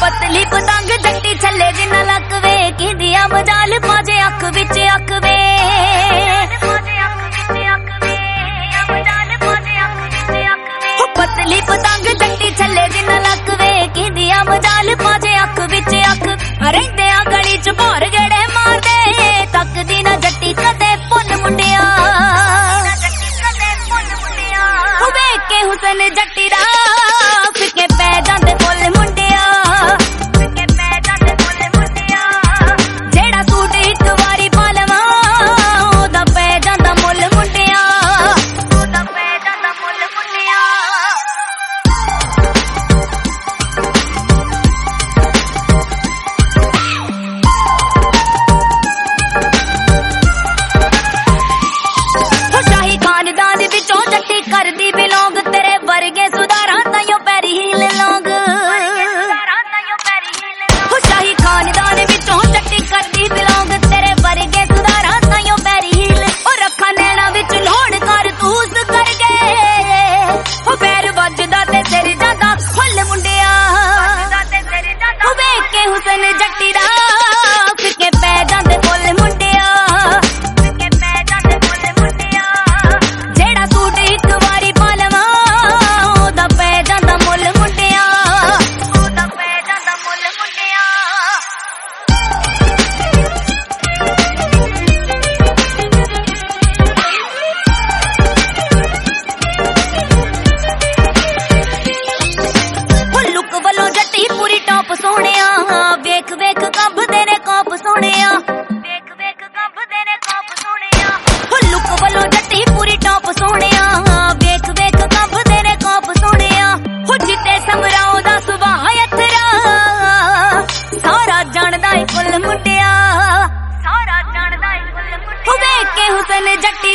पतली पतंग जट्टी छले जिन्ना लक वे किंदिया मजाल पाजे अख विच अख वे पतली पतंग जट्टी छले जिन्ना लक वे किंदिया मजाल पाजे अख विच अख रहिंदे आ गली च भौर गेड़े मारदे तकदी ना जट्टी कदे पुन मुंडिया वेख के हुसन जट्टी दा फिके पै जांदे फुल मुंडिया जेड़ा सूट इक वारी पा लवां ओदा पै जांदा मुल मुंडिया शाही खानदान विचों जट्टी करदी बिलोंग तेरे वर्गे सुधारा ताइयों पैरी हील लोंग शाही खानदान विचों जट्टी करदी बिलोंग तेरे वर्गे सुधारा ताइयों पैरी हील और रखा नैना विच लोण कर तूस कर गए पैर वजदा ते सिर जादा फुल मुंडिया वेख के हुसन जट्टी दा फिके पै जांदे फुल मुंडिया जेड़ा सूट इक वारी पा लवां ओदा पै जांदा मुल मुंडिया लुक वल्लों जट्टी पूरी टॉप सोहणिया वेख वेख कंबदे ने कोप सोहणिया लुक वल्लों जट्टी पूरी टॉप सोहणिया वेख वेख कंबदे ने कोप सोहणिया जिते समराओ दा सुभाऽ अथरा सारा जानदा ए फुल मुंडिया वेख के हुसन जट्टी